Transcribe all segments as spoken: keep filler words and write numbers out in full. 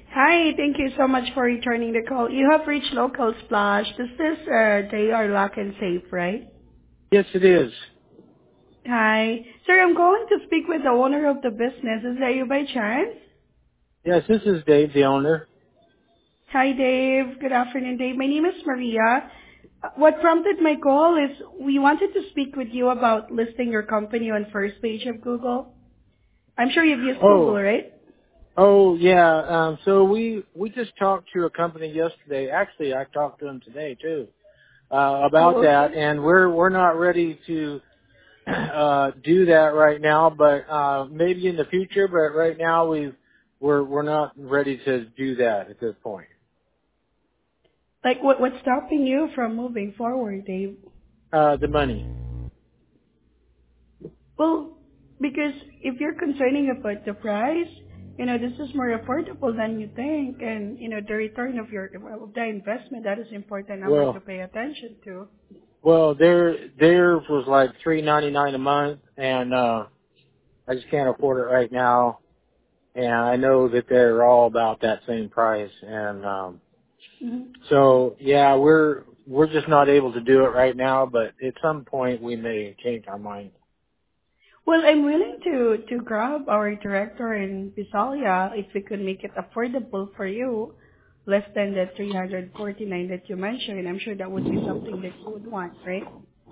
Hi, thank you so much for returning the call. You have reached Local Splash. This is uh, They Are Lock and Safe, right? Yes, it is. Hi. Sir, I'm going to speak with the owner of the business. Is that you by chance? Yes, this is Dave, the owner. Hi, Dave. Good afternoon, Dave. My name is Maria. Uh, What prompted my call is we wanted to speak with you about listing your company on first page of Google. I'm sure you've used Google, Oh, right? oh yeah. Um, so we we just talked to a company yesterday. Actually, I talked to them today too uh, about Oh, that, okay. and we're we're not ready to uh, do that right now, but uh, maybe in the future. But right now, we we're we're not ready to do that at this point. Like, what what's stopping you from moving forward, Dave? Uh, the money. Well, because if you're concerning about the price, you know, this is more affordable than you think, and, you know, the return of your, well, the investment, that is important number to Well, pay attention to. well, their theirs was like three ninety nine a month, and uh, I just can't afford it right now. And I know that they're all about that same price. And um, Mhm. so, yeah, we're we're just not able to do it right now. But at some point, we may change our mind. Well, I'm willing to, to grab our director in Visalia if we could make it affordable for you, less than the three hundred forty-nine that you mentioned. I'm sure that would be something that you would want, right?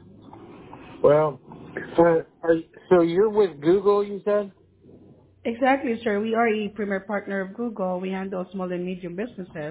Well, so, are, so you're with Google, you said? Exactly, sir. We are a premier partner of Google. We handle small and medium businesses.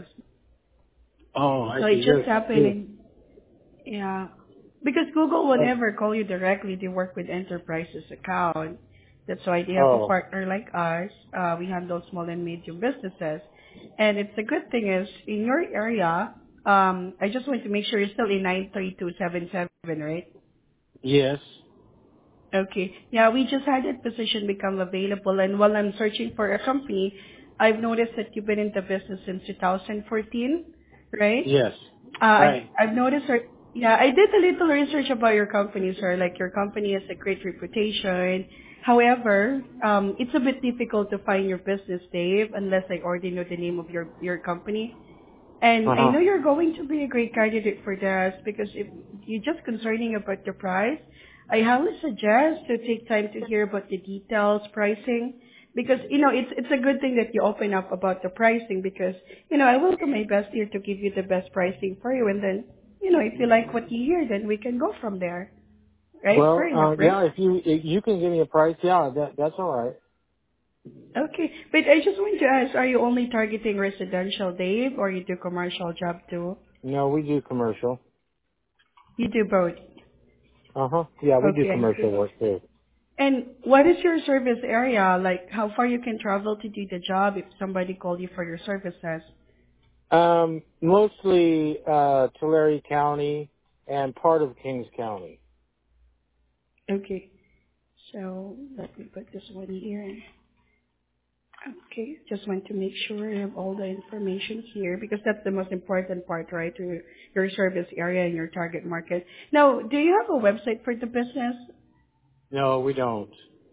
Oh, I So it see. just You're, happened you're, in, yeah, because Google would oh, never call you directly. They work with enterprises account. That's why they have a oh, partner like us. Uh, we handle small and medium businesses. And it's a good thing is in your area, um, I just want to make sure you're still in nine three two seven seven, right? yes, Okay. Yeah, we just had that position become available, and while I'm searching for a company, I've noticed that you've been in the business since two thousand fourteen, right? yes, Uh, I, right. I've noticed, sir, yeah, I did a little research about your company, sir. Like your company has a great reputation. However, um, it's a bit difficult to find your business, Dave, unless I already know the name of your your company. And Uh I know huh. you're going to be a great candidate for this because if you're just concerning about the price, I highly suggest to take time to hear about the details, pricing, because you know it's it's a good thing that you open up about the pricing because you know I will do my best here to give you the best pricing for you, and then you know if you like what you hear, then we can go from there. Right? Well, Fair enough, uh, right? yeah. If you if you can give me a price, yeah, that that's all right. Okay, but I just want to ask: are you only targeting residential, Dave, or you do commercial job too? No, we do commercial. You do both. Uh huh. Yeah, we do Okay, I commercial see. work too. And what is your service area? Like how far you can travel to do the job if somebody called you for your services? Um, mostly uh, Tulare County and part of Kings County. Okay. So let me put this one here. Okay. Just want to make sure I have all the information here because that's the most important part, right? To your service area and your target market. Now, do you have a website for the business? No, we don't.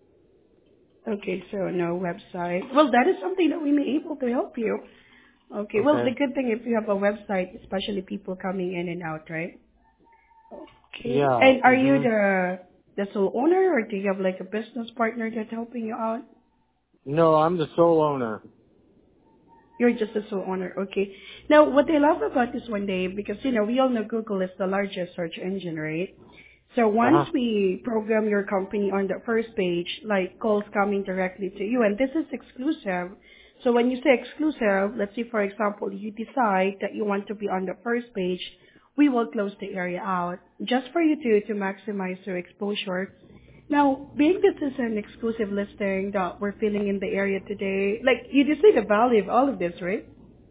Okay, so no website. Well, that is something that we may able to help you. Okay. Well, the Okay. good thing if you have a website, especially people coming in and out, right? Okay. Yeah. And are you Mhm. the the sole owner, or do you have like a business partner that's helping you out? No, I'm the sole owner. You're just the sole owner. Okay. Now, what I love about this one day, because you know we all know Google is the largest search engine, right? So Uh once huh. we program your company on the first page, like calls coming directly to you, and this is exclusive. So when you say exclusive, let's say for example, you decide that you want to be on the first page, we will close the area out just for you to, to maximize your exposure. Now, being this is an exclusive listing that we're filling in the area today, like you just see the value of all of this, right?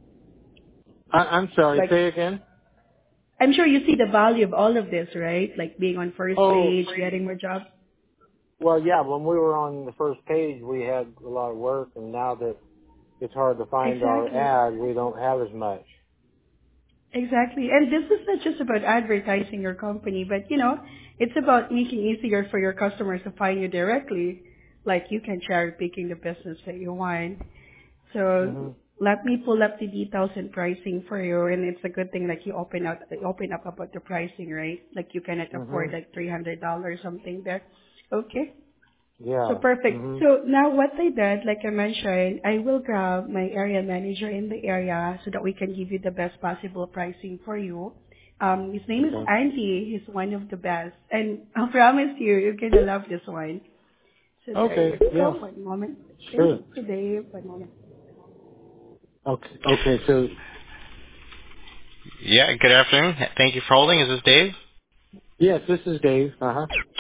I- I'm sorry. Like Say again. I'm sure you see the value of all of this, right? Like being on first Oh, page, getting more jobs. well, yeah. When we were on the first page, we had a lot of work, and now that it's hard to find our Exactly. ad, we don't have as much. Exactly. And this is not just about advertising your company, but you know, it's about making easier for your customers to find you directly. Like you can cherry picking the business that you want. So Mhm. Let me pull up the details and pricing for you, and it's a good thing like you open up open up about the pricing, right? Like you cannot afford Mhm. like three hundred dollars something there. Okay. So Yeah. perfect. Mhm. So now what I did, like I mentioned, I will grab my area manager in the area so that we can give you the best possible pricing for you. Um, his name is Okay. Andy. He's one of the best, and I promise you, you're gonna love this one. So there you Okay. go. Yeah. One moment. Thank Sure. you today. One moment. Okay. Okay. So Yeah, good afternoon. Thank you for holding. Is this Dave? yes, this is Dave. Uh huh.